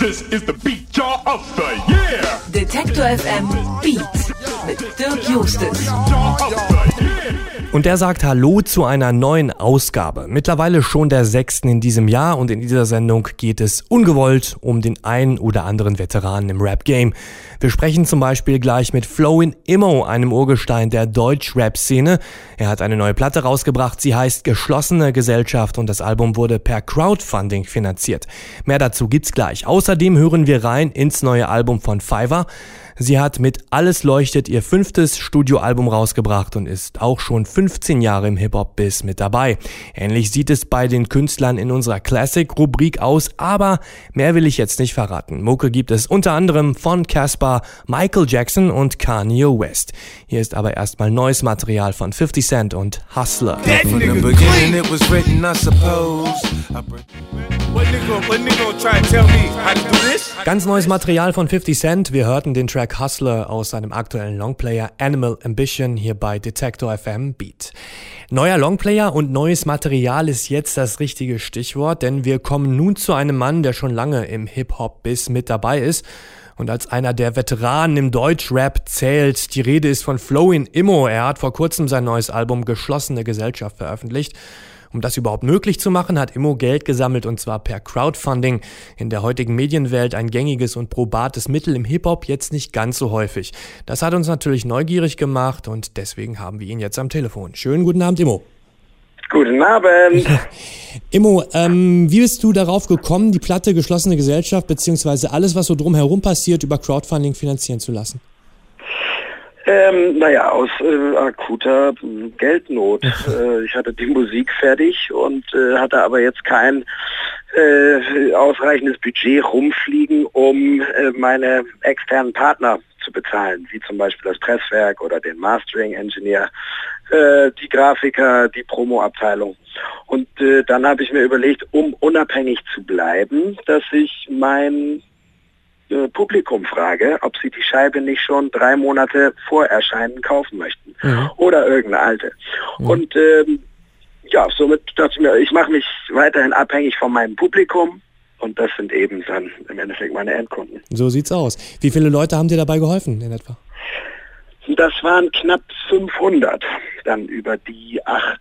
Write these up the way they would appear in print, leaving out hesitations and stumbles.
This is the Beat Jar of the Year. Detektor FM Beat mit Dirk Justus. Und der sagt Hallo zu einer neuen Ausgabe. Mittlerweile schon der 6. in diesem Jahr und in dieser Sendung geht es ungewollt um den einen oder anderen Veteranen im Rap-Game. Wir sprechen zum Beispiel gleich mit Flowin Immo, einem Urgestein der Deutsch-Rap-Szene. Er hat eine neue Platte rausgebracht, sie heißt Geschlossene Gesellschaft und das Album wurde per Crowdfunding finanziert. Mehr dazu gibt's gleich. Außerdem hören wir rein ins neue Album von Fiverr. Sie hat mit Alles leuchtet ihr 5. Studioalbum rausgebracht und ist auch schon 15 Jahre im Hip-Hop-Biz mit dabei. Ähnlich sieht es bei den Künstlern in unserer Classic-Rubrik aus, aber mehr will ich jetzt nicht verraten. Mucke gibt es unter anderem von Casper, Michael Jackson und Kanye West. Hier ist aber erstmal neues Material von 50 Cent und Hustler. Ganz neues Material von 50 Cent. Wir hörten den Track Hustler aus seinem aktuellen Longplayer Animal Ambition hier bei Detektor FM Beat. Neuer Longplayer und neues Material ist jetzt das richtige Stichwort, denn wir kommen nun zu einem Mann, der schon lange im Hip-Hop-Biz mit dabei ist und als einer der Veteranen im Deutschrap zählt. Die Rede ist von Flowin Immo. Er hat vor kurzem sein neues Album Geschlossene Gesellschaft veröffentlicht. Um das überhaupt möglich zu machen, hat Immo Geld gesammelt und zwar per Crowdfunding. In der heutigen Medienwelt ein gängiges und probates Mittel, im Hip-Hop jetzt nicht ganz so häufig. Das hat uns natürlich neugierig gemacht und deswegen haben wir ihn jetzt am Telefon. Schönen guten Abend, Immo. Guten Abend. Immo, wie bist du darauf gekommen, die Platte Geschlossene Gesellschaft beziehungsweise alles, was so drumherum passiert, über Crowdfunding finanzieren zu lassen? Aus akuter Geldnot. Ich hatte die Musik fertig und hatte aber jetzt kein ausreichendes Budget rumfliegen, um meine externen Partner zu bezahlen, wie zum Beispiel das Presswerk oder den Mastering-Engineer, die Grafiker, die Promo-Abteilung. Und dann habe ich mir überlegt, um unabhängig zu bleiben, dass ich mein Publikum frage, ob sie die Scheibe nicht schon 3 Monate vor Erscheinen kaufen möchten. Oder irgendeine alte. Und somit dachte ich mir, ich mache mich weiterhin abhängig von meinem Publikum und das sind eben dann im Endeffekt meine Endkunden. So sieht's aus. Wie viele Leute haben dir dabei geholfen in etwa? Das waren knapp 500. Dann über die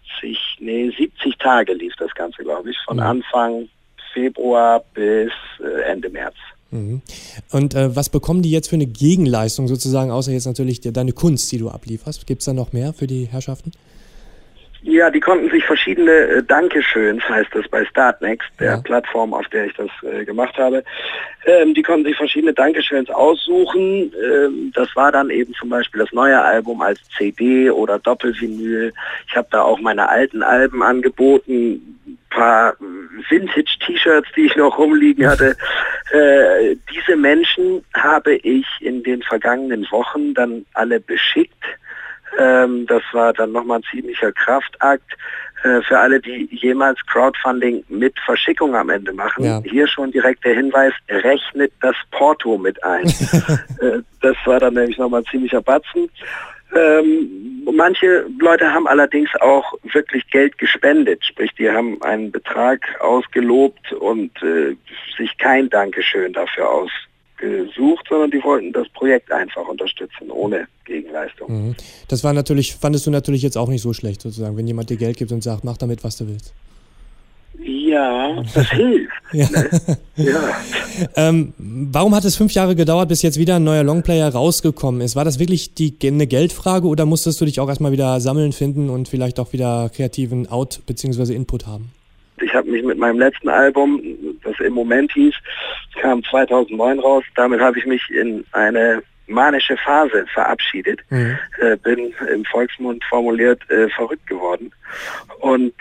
70 Tage lief das Ganze, glaube ich, von Anfang Februar bis Ende März. Und was bekommen die jetzt für eine Gegenleistung sozusagen, außer jetzt natürlich deine Kunst, die du ablieferst? Gibt es da noch mehr für die Herrschaften? Ja, die konnten sich verschiedene Dankeschöns, heißt das bei Startnext, der Plattform, auf der ich das gemacht habe. Die konnten sich verschiedene Dankeschöns aussuchen. Das war dann eben zum Beispiel das neue Album als CD oder Doppelvinyl. Ich habe da auch meine alten Alben angeboten, paar Vintage-T-Shirts, die ich noch rumliegen hatte. Diese Menschen habe ich in den vergangenen Wochen dann alle beschickt. Das war dann nochmal ein ziemlicher Kraftakt für alle, die jemals Crowdfunding mit Verschickung am Ende machen. Ja. Hier schon direkt der Hinweis, rechnet das Porto mit ein. Das war dann nämlich nochmal ein ziemlicher Batzen. Manche Leute haben allerdings auch wirklich Geld gespendet, sprich die haben einen Betrag ausgelobt und sich kein Dankeschön dafür ausgesucht, sondern die wollten das Projekt einfach unterstützen, ohne Gegenleistung. Das war natürlich, fandest du natürlich jetzt auch nicht so schlecht sozusagen, wenn jemand dir Geld gibt und sagt, mach damit, was du willst. Ja, das hilft. Ja. Ne? Ja. Warum hat es 5 Jahre gedauert, bis jetzt wieder ein neuer Longplayer rausgekommen ist? War das wirklich eine Geldfrage oder musstest du dich auch erstmal wieder sammeln, finden und vielleicht auch wieder kreativen Out- bzw. Input haben? Ich habe mich mit meinem letzten Album, das im Moment hieß, kam 2009 raus, damit habe ich mich in eine manische Phase verabschiedet, bin im Volksmund formuliert verrückt geworden und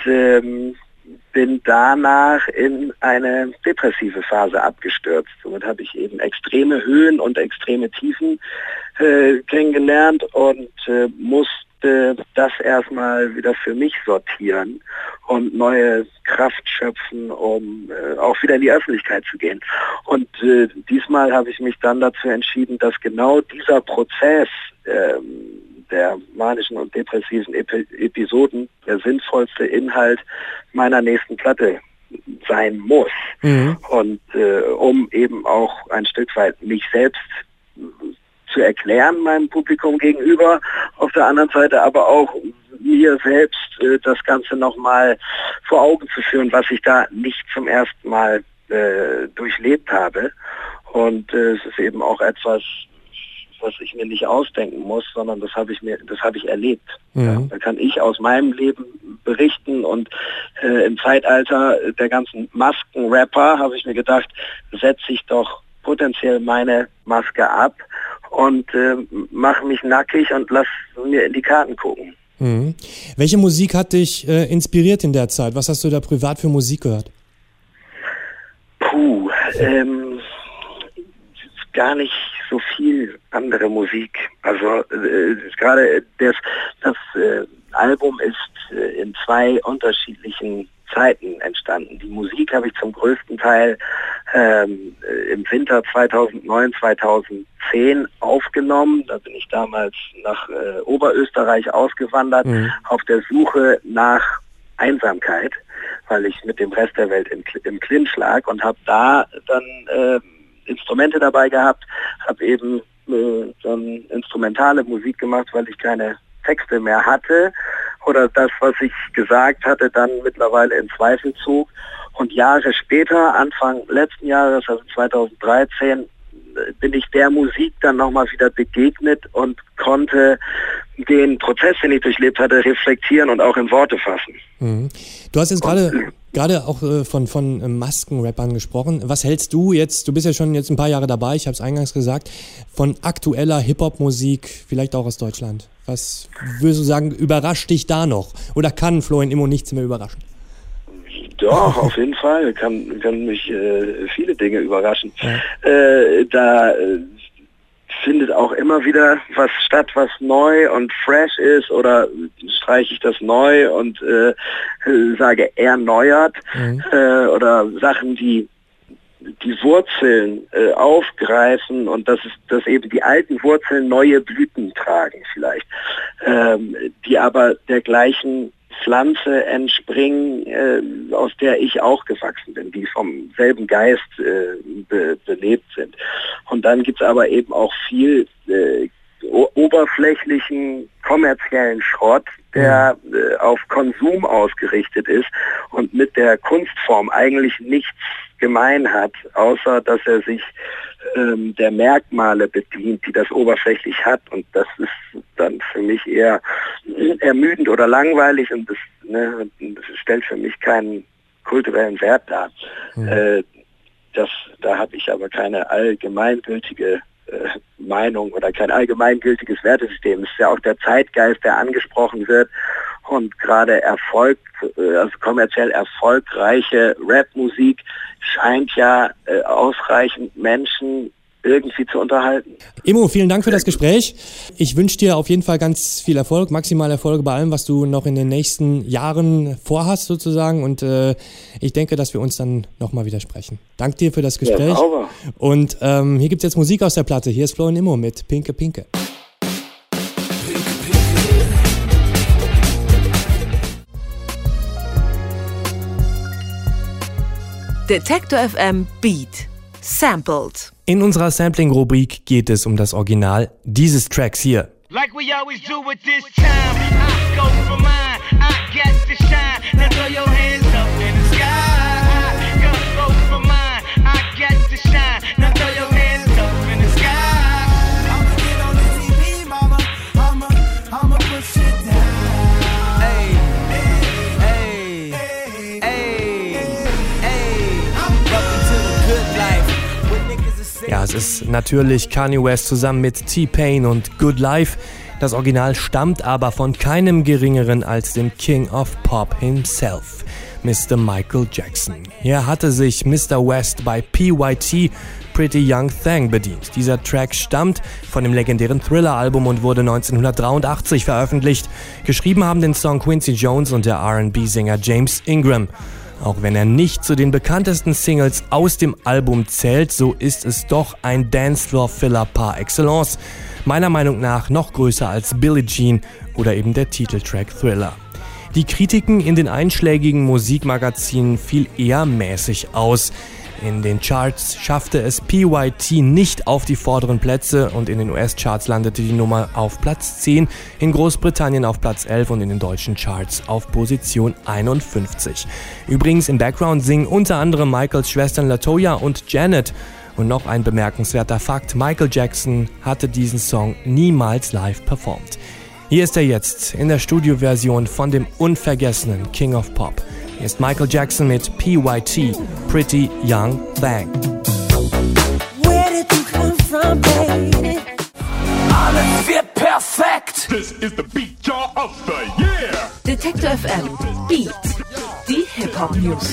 bin danach in eine depressive Phase abgestürzt. Somit habe ich eben extreme Höhen und extreme Tiefen kennengelernt und musste das erstmal wieder für mich sortieren und neue Kraft schöpfen, um auch wieder in die Öffentlichkeit zu gehen. Und diesmal habe ich mich dann dazu entschieden, dass genau dieser Prozess der manischen und depressiven Episoden der sinnvollste Inhalt meiner nächsten Platte sein muss. Und um eben auch ein Stück weit mich selbst zu erklären, meinem Publikum gegenüber, auf der anderen Seite aber auch mir selbst das Ganze nochmal vor Augen zu führen, was ich da nicht zum ersten Mal durchlebt habe. Und es ist eben auch etwas, was ich mir nicht ausdenken muss, sondern das habe ich erlebt. Ja, da kann ich aus meinem Leben berichten und im Zeitalter der ganzen Maskenrapper habe ich mir gedacht, setze ich doch potenziell meine Maske ab und mache mich nackig und lass mir in die Karten gucken. Welche Musik hat dich inspiriert in der Zeit? Was hast du da privat für Musik gehört? Gar nicht so viel andere Musik. Also gerade das Album ist in 2 unterschiedlichen Zeiten entstanden. Die Musik habe ich zum größten Teil im Winter 2009, 2010 aufgenommen. Da bin ich damals nach Oberösterreich ausgewandert, auf der Suche nach Einsamkeit, weil ich mit dem Rest der Welt im Clinch lag und habe da dann Instrumente dabei gehabt, habe eben dann instrumentale Musik gemacht, weil ich keine Texte mehr hatte oder das, was ich gesagt hatte, dann mittlerweile in Zweifel zog. Und Jahre später, Anfang letzten Jahres, also 2013, bin ich der Musik dann nochmal wieder begegnet und konnte den Prozess, den ich durchlebt hatte, reflektieren und auch in Worte fassen. Du hast jetzt gerade auch von Maskenrappern gesprochen. Was hältst du jetzt, du bist ja schon jetzt ein paar Jahre dabei, ich habe es eingangs gesagt, von aktueller Hip-Hop-Musik, vielleicht auch aus Deutschland? Was würdest du sagen, überrascht dich da noch? Oder kann Florian Immo nichts mehr überraschen? Doch, auf jeden Fall kann mich viele Dinge überraschen. Da findet auch immer wieder was statt, was neu und fresh ist, oder streiche ich das neu und sage erneuert, oder Sachen, die Wurzeln aufgreifen und dass eben die alten Wurzeln neue Blüten tragen vielleicht, die aber der gleichen Pflanze entspringen, aus der ich auch gewachsen bin, die vom selben Geist belebt sind. Und dann gibt es aber eben auch viel oberflächlichen, kommerziellen Schrott, der auf Konsum ausgerichtet ist und mit der Kunstform eigentlich nichts gemein hat, außer dass er sich der Merkmale bedient, die das oberflächlich hat, und das ist dann für mich eher ermüdend oder langweilig und das stellt für mich keinen kulturellen Wert dar. Da habe ich aber keine allgemeingültige Meinung oder kein allgemeingültiges Wertesystem. Es ist ja auch der Zeitgeist, der angesprochen wird, und gerade kommerziell erfolgreiche Rapmusik scheint ja ausreichend Menschen irgendwie zu unterhalten. Immo, vielen Dank für das Gespräch. Ich wünsche dir auf jeden Fall ganz viel Erfolg, maximal Erfolg bei allem, was du noch in den nächsten Jahren vorhast sozusagen, und ich denke, dass wir uns dann nochmal wieder sprechen. Danke dir für das Gespräch. Ja, und hier gibt es jetzt Musik aus der Platte. Hier ist Florian Immo mit Pinke Pinke. Detektor FM Beat Sampled. In unserer Sampling-Rubrik geht es um das Original dieses Tracks hier. Like we always do with this time, I go for mine, I get to shine, now throw your hands up in the sky. I go for mine, I get to shine, now throw your hands up in the sky. I'ma get on the TV, mama, I'ma push it down. Hey, hey, hey, hey, hey, welcome to the good life. Ja, es ist natürlich Kanye West zusammen mit T-Pain und Good Life. Das Original stammt aber von keinem geringeren als dem King of Pop himself, Mr. Michael Jackson. Hier hatte sich Mr. West bei PYT Pretty Young Thing bedient. Dieser Track stammt von dem legendären Thriller-Album und wurde 1983 veröffentlicht. Geschrieben haben den Song Quincy Jones und der R&B-Sänger James Ingram. Auch wenn er nicht zu den bekanntesten Singles aus dem Album zählt, so ist es doch ein Dancefloor-Filler par excellence. Meiner Meinung nach noch größer als Billie Jean oder eben der Titeltrack Thriller. Die Kritiken in den einschlägigen Musikmagazinen fiel eher mäßig aus. In den Charts schaffte es PYT nicht auf die vorderen Plätze und in den US-Charts landete die Nummer auf Platz 10, in Großbritannien auf Platz 11 und in den deutschen Charts auf Position 51. Übrigens im Background singen unter anderem Michaels Schwestern LaToya und Janet. Und noch ein bemerkenswerter Fakt, Michael Jackson hatte diesen Song niemals live performt. Hier ist er jetzt in der Studioversion von dem unvergessenen King of Pop. Hier ist Michael Jackson mit PYT, Pretty Young Thing. Where did you come from, baby? Alles wird perfekt. This is the Beat Jar of the Year. Detektor FM Beat, die Hip-Hop-News.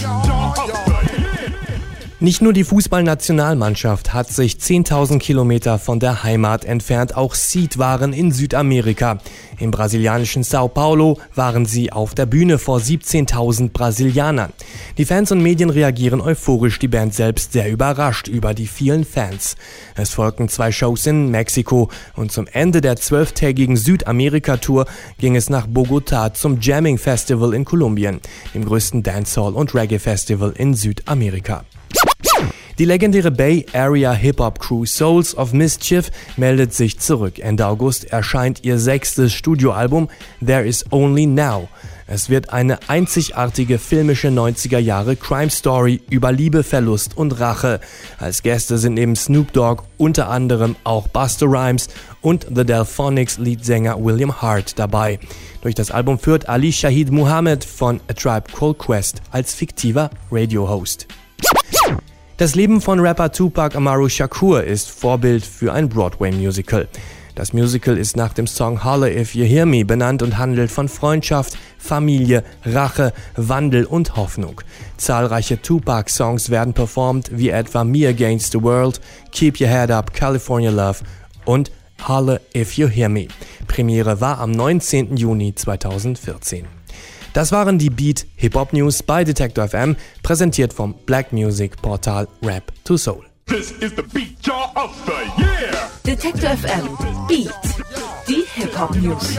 Nicht nur die Fußballnationalmannschaft hat sich 10.000 Kilometer von der Heimat entfernt, auch Seed waren in Südamerika. Im brasilianischen Sao Paulo waren sie auf der Bühne vor 17.000 Brasilianern. Die Fans und Medien reagieren euphorisch, die Band selbst sehr überrascht über die vielen Fans. Es folgten 2 Shows in Mexiko und zum Ende der 12-tägigen Südamerika-Tour ging es nach Bogotá zum Jamming Festival in Kolumbien, dem größten Dancehall- und Reggae-Festival in Südamerika. Die legendäre Bay Area Hip-Hop-Crew Souls of Mischief meldet sich zurück. Ende August erscheint ihr 6. Studioalbum There Is Only Now. Es wird eine einzigartige filmische 90er-Jahre Crime-Story über Liebe, Verlust und Rache. Als Gäste sind neben Snoop Dogg unter anderem auch Busta Rhymes und The Delphonics Leadsänger William Hart dabei. Durch das Album führt Ali Shaheed Muhammad von A Tribe Called Quest als fiktiver Radio-Host. Das Leben von Rapper Tupac Amaru Shakur ist Vorbild für ein Broadway-Musical. Das Musical ist nach dem Song Holla If You Hear Me benannt und handelt von Freundschaft, Familie, Rache, Wandel und Hoffnung. Zahlreiche Tupac-Songs werden performt, wie etwa Me Against the World, Keep Your Head Up, California Love und Holla If You Hear Me. Premiere war am 19. Juni 2014. Das waren die Beat Hip-Hop News bei Detektor FM, präsentiert vom Black Music Portal Rap to Soul. This is the Beat Jar of the Year. Detektor FM Beat, die Hip-Hop-News.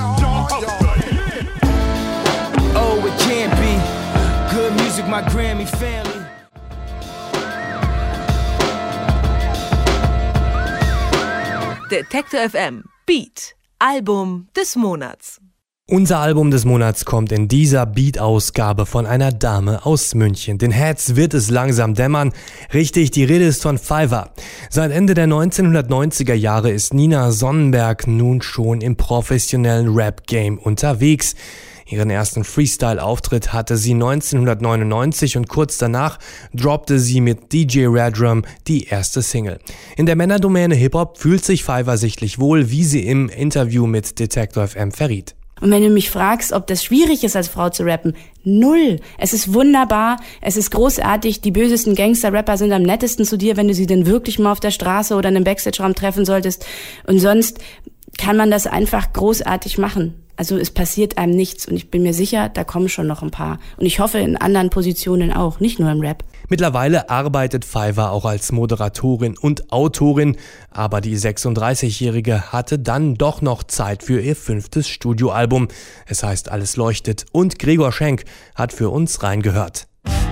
Oh, it can't be good music, my Grammy family. Detektor FM Beat, Album des Monats. Unser Album des Monats kommt in dieser Beat-Ausgabe von einer Dame aus München. Den Heads wird es langsam dämmern. Richtig, die Rede ist von Fiverr. Seit Ende der 1990er Jahre ist Nina Sonnenberg nun schon im professionellen Rap-Game unterwegs. Ihren ersten Freestyle-Auftritt hatte sie 1999 und kurz danach droppte sie mit DJ Redrum die erste Single. In der Männerdomäne Hip-Hop fühlt sich Fiverr sichtlich wohl, wie sie im Interview mit Detektor FM verriet. Und wenn du mich fragst, ob das schwierig ist, als Frau zu rappen, 0. Es ist wunderbar, es ist großartig, die bösesten Gangster-Rapper sind am nettesten zu dir, wenn du sie denn wirklich mal auf der Straße oder in einem Backstage-Raum treffen solltest. Und sonst kann man das einfach großartig machen. Also es passiert einem nichts und ich bin mir sicher, da kommen schon noch ein paar. Und ich hoffe in anderen Positionen auch, nicht nur im Rap. Mittlerweile arbeitet Fiverr auch als Moderatorin und Autorin, aber die 36-Jährige hatte dann doch noch Zeit für ihr 5. Studioalbum. Es heißt Alles leuchtet und Gregor Schenk hat für uns reingehört.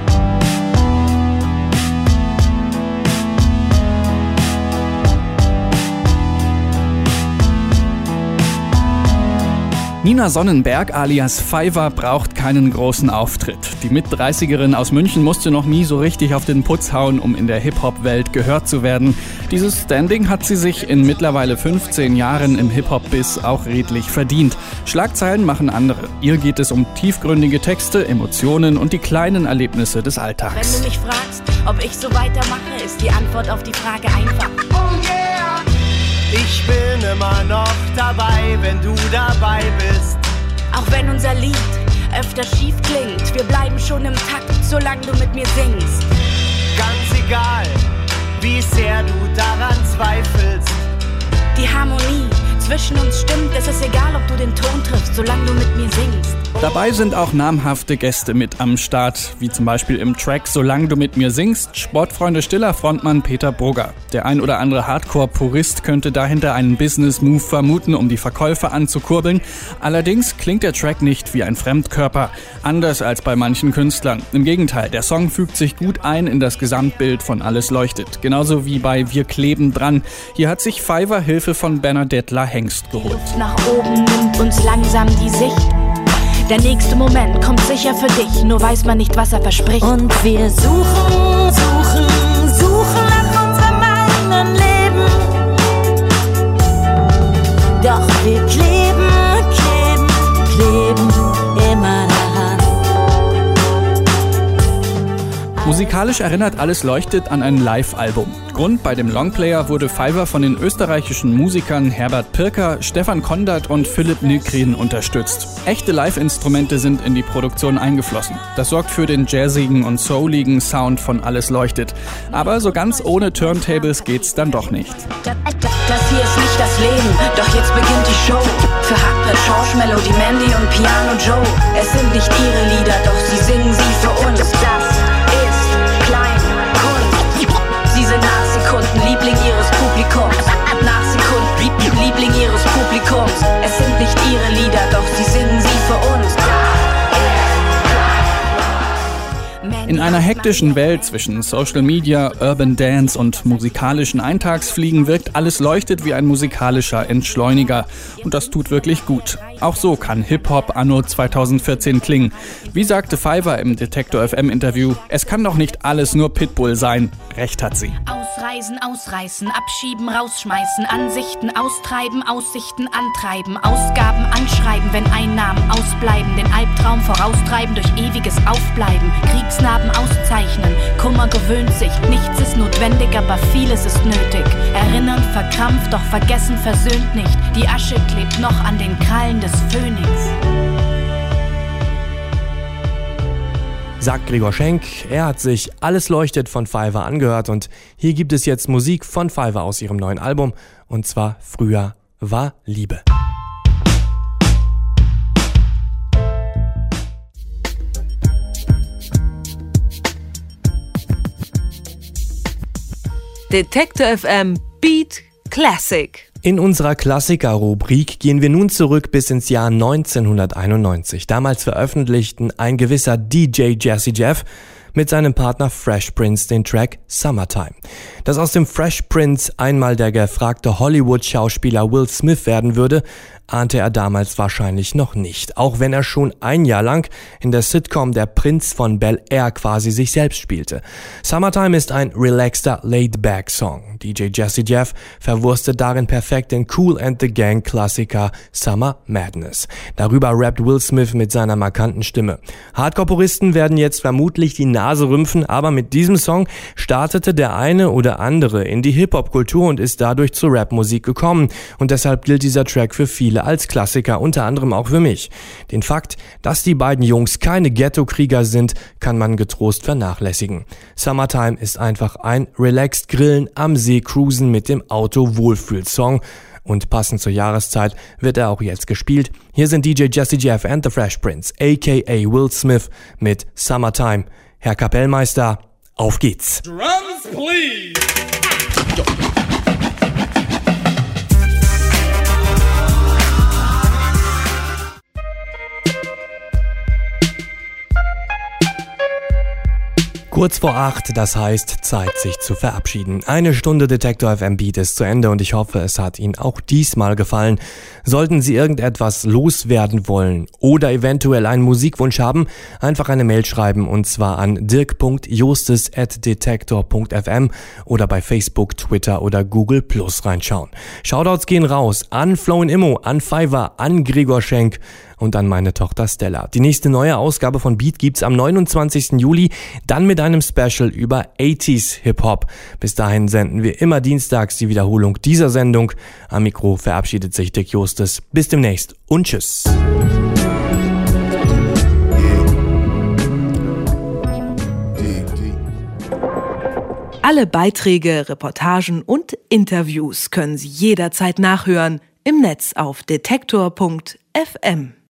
Nina Sonnenberg alias Fiverr braucht keinen großen Auftritt. Die Mit-30erin aus München musste noch nie so richtig auf den Putz hauen, um in der Hip-Hop-Welt gehört zu werden. Dieses Standing hat sie sich in mittlerweile 15 Jahren im Hip-Hop-Biss auch redlich verdient. Schlagzeilen machen andere. Ihr geht es um tiefgründige Texte, Emotionen und die kleinen Erlebnisse des Alltags. Wenn du mich fragst, ob ich so weitermache, ist die Antwort auf die Frage einfach. Oh yeah! Ich bin immer noch dabei, wenn du dabei bist. Auch wenn unser Lied öfter schief klingt, wir bleiben schon im Takt, solange du mit mir singst. Ganz egal, wie sehr du daran zweifelst. Die Harmonie zwischen uns stimmt, es ist egal, ob du den Ton triffst, solange du mit mir singst. Dabei sind auch namhafte Gäste mit am Start, wie zum Beispiel im Track Solange du mit mir singst, Sportfreunde Stiller Frontmann Peter Burger. Der ein oder andere Hardcore-Purist könnte dahinter einen Business-Move vermuten, um die Verkäufe anzukurbeln. Allerdings klingt der Track nicht wie ein Fremdkörper, anders als bei manchen Künstlern. Im Gegenteil, der Song fügt sich gut ein in das Gesamtbild von Alles leuchtet. Genauso wie bei Wir kleben dran. Hier hat sich Fiverr Hilfe von Bernadette Hengst geholt. Die Luft nach oben nimmt uns langsam die Sicht. Der nächste Moment kommt sicher für dich, nur weiß man nicht, was er verspricht. Und wir suchen, suchen, suchen nach unserem eigenen Leben. Doch wir kleben, kleben, kleben immer daran. Musikalisch erinnert Alles leuchtet an ein Live-Album. Grund bei dem Longplayer wurde Fiverr von den österreichischen Musikern Herbert Pirker, Stefan Kondert und Philipp Nykrin unterstützt. Echte Live-Instrumente sind in die Produktion eingeflossen. Das sorgt für den jazzigen und souligen Sound von Alles leuchtet. Aber so ganz ohne Turntables geht's dann doch nicht. Das hier ist nicht das Leben, doch jetzt beginnt die Show. Für Hartmut, Schorsch, Melody, Mandy und Piano Joe. Es sind nicht ihre Lieder, doch sie singen sie für uns. Das ist Kleinkunst. Sie sind Nachsekunden, Liebling ihres Publikums. Nachsekunden, Liebling ihres Publikums. Es sind nicht ihre Lieder, doch sie singen sie für uns. In einer hektischen Welt zwischen Social Media, Urban Dance und musikalischen Eintagsfliegen wirkt Alles leuchtet wie ein musikalischer Entschleuniger. Und das tut wirklich gut. Auch so kann Hip-Hop anno 2014 klingen. Wie sagte Fiverr im Detektor FM Interview, es kann doch nicht alles nur Pitbull sein. Recht hat sie. Ausreisen, ausreißen, abschieben, rausschmeißen, Ansichten austreiben, Aussichten antreiben, Ausgaben anschreiben, wenn Einnahmen ausbleiben, den Albtraum voraustreiben durch ewiges Aufbleiben, Kriegsnarben auszeichnen, Kummer gewöhnt sich, nichts ist notwendig, aber vieles ist nötig. Erinnern verkrampft, doch vergessen versöhnt nicht, die Asche klebt noch an den Krallen des Phönix. Sagt Gregor Schenk. Er hat sich Alles leuchtet von Fiverr angehört und hier gibt es jetzt Musik von Fiverr aus ihrem neuen Album und zwar Früher war Liebe. Detektor FM Beat Classic. In unserer Klassiker-Rubrik gehen wir nun zurück bis ins Jahr 1991. Damals veröffentlichten ein gewisser DJ Jazzy Jeff mit seinem Partner Fresh Prince den Track Summertime. Dass aus dem Fresh Prince einmal der gefragte Hollywood-Schauspieler Will Smith werden würde, ahnte er damals wahrscheinlich noch nicht, auch wenn er schon ein Jahr lang in der Sitcom Der Prinz von Bel-Air quasi sich selbst spielte. Summertime ist ein relaxter, laid-back-Song. DJ Jazzy Jeff verwurstet darin perfekt den Kool and the Gang-Klassiker Summer Madness. Darüber rappt Will Smith mit seiner markanten Stimme. Hardcore-Puristen werden jetzt vermutlich die Nase rümpfen, aber mit diesem Song startete der eine oder andere in die Hip-Hop-Kultur und ist dadurch zur Rap-Musik gekommen. Und deshalb gilt dieser Track für viele als Klassiker, unter anderem auch für mich. Den Fakt, dass die beiden Jungs keine Ghetto-Krieger sind, kann man getrost vernachlässigen. Summertime ist einfach ein relaxed Grillen am See cruisen mit dem Auto Wohlfühl-Song. Und passend zur Jahreszeit wird er auch jetzt gespielt. Hier sind DJ Jazzy Jeff and the Fresh Prince, aka Will Smith mit Summertime. Herr Kapellmeister, auf geht's. Drums, please. Kurz vor 8, das heißt Zeit, sich zu verabschieden. Eine Stunde Detektor FM Beat ist zu Ende und ich hoffe, es hat Ihnen auch diesmal gefallen. Sollten Sie irgendetwas loswerden wollen oder eventuell einen Musikwunsch haben, einfach eine Mail schreiben und zwar an dirk.justus@detektor.fm oder bei Facebook, Twitter oder Google Plus reinschauen. Shoutouts gehen raus an Flown Immo, an Fiverr, an Gregor Schenk und an meine Tochter Stella. Die nächste neue Ausgabe von Beat gibt's am 29. Juli, dann mit einem Special über 80s Hip-Hop. Bis dahin senden wir immer dienstags die Wiederholung dieser Sendung. Am Mikro verabschiedet sich Dick Justus. Bis demnächst und tschüss. Alle Beiträge, Reportagen und Interviews können Sie jederzeit nachhören im Netz auf detektor.fm.